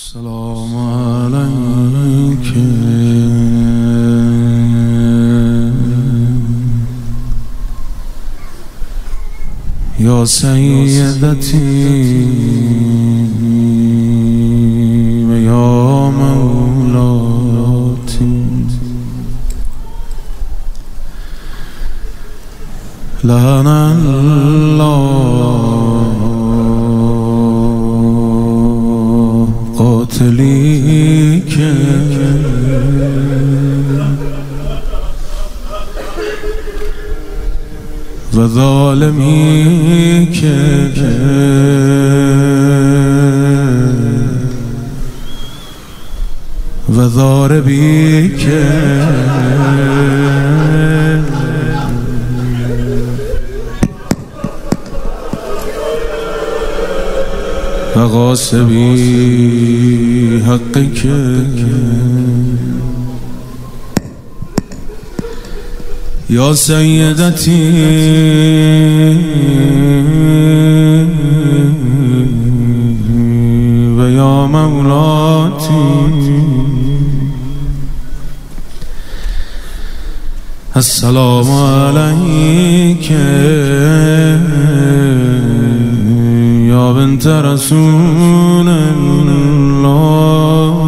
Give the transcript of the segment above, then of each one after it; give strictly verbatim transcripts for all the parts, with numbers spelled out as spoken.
سلام علیک یا سیدتی و یا مولاتی لعن الله قاتلی که و ظالمی که و ضاربی که و غاصبی حقی که یا سیدتی و یا مولاتی السلام علیک یا بنت رسول الله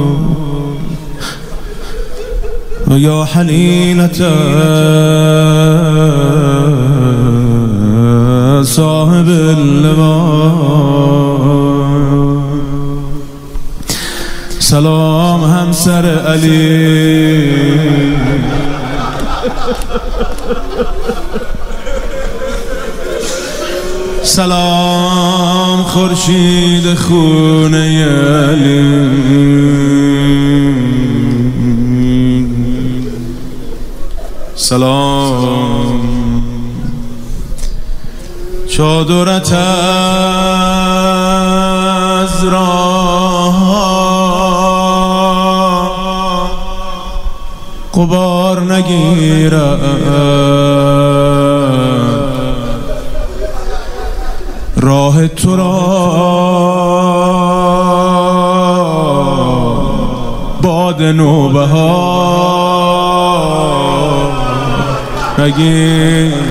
و یا حلیلة صاحب اللواء. سلام همسر علی، سلام خورشید خونه علی، سلام چادرت از راه غبار نگیرد، راه تو را باد نوبهار نگیر.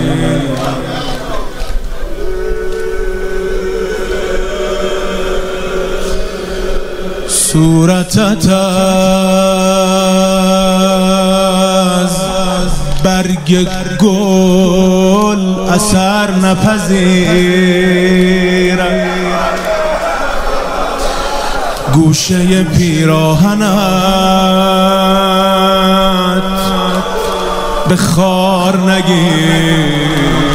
صورتت از برگ گل اثر نپذیرد، گوشه پیراهنت به خار نگیر.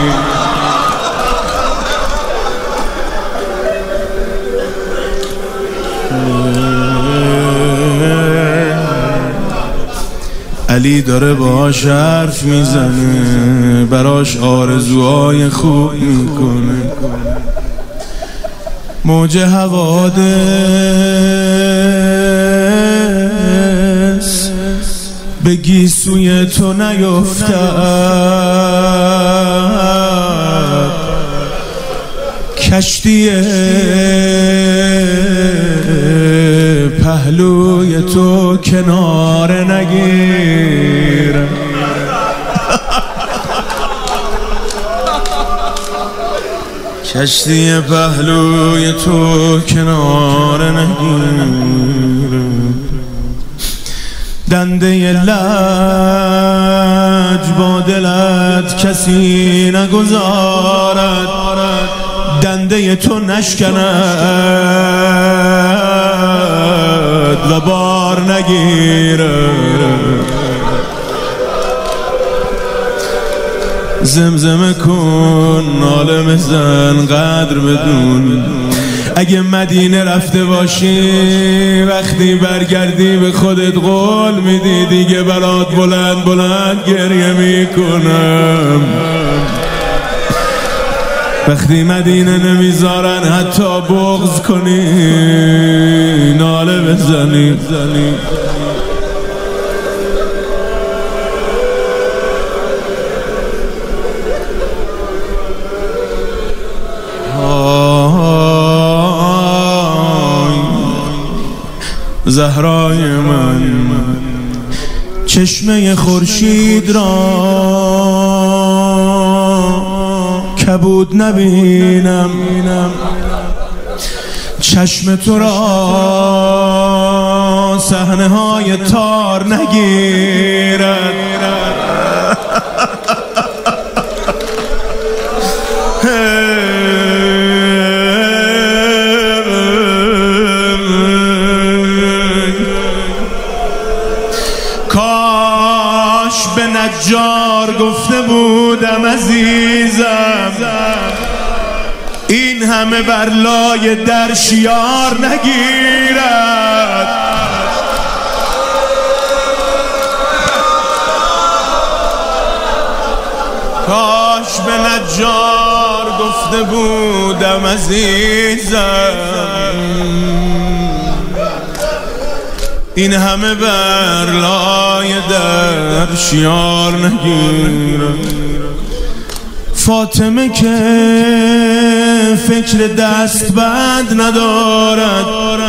علی داره باهاش حرف میزنه، براش آرزوهای خوب میکنه، موج حوادث به گیسوی تو نیفتد، کشتی پهلوی تو کنار نگیر. کشتی پهلوی تو کنار نگیر، دنده لج با دلت کسی نگذارد، دنده تو نشکند و بار نگیرد. زمزمه کن ناله بزن قدر بدون، اگه مدینه رفته باشی وقتی برگردی به خودت قول میدی دیگه برات بلند بلند گریه میکنم. وقتی مدینه نمیذارن حتی بغض کنی ناله بزنی. زهرای من چشمه خورشید را کبود نبینم، چشم تو را صحنه های تار نگیرد. کاش به نجار گفته بودم عزیزم این همه بر لای در شیار نگیرد. کاش به نجار گفته بودم عزیزم این همه بر لای در شیار نگیرد. فاطمه که فکر دست بند ندارد،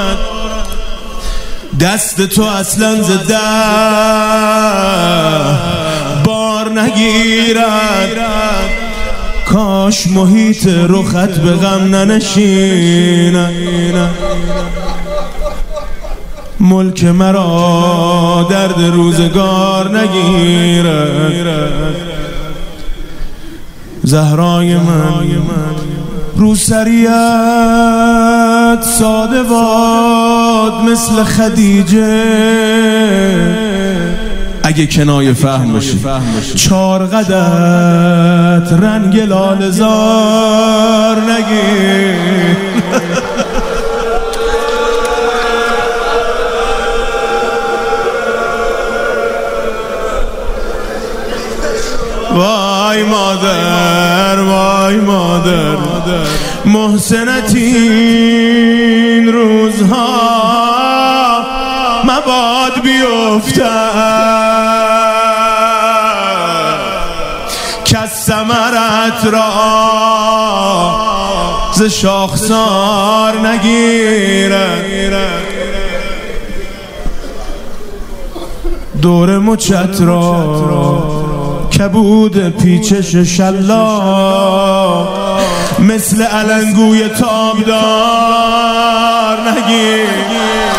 دست تو اصلا ز ده بار نگیرد. کاش محیط رخت به غم ننشیند، ملک مرا درد روزگار نگیرد. زهرای من روسریت ساده باد مثل خدیجه، اگه کنایه فهم باشه چار قدت رنگ لاله‌زار نگیر. وای مادر وای مادر محسنت این روزها مباد بیفتد کس ثمرت را ز شاخسار نگیرد. دور مچت را کبود پیچش شلا مثل علنگوی تابدار نگیر.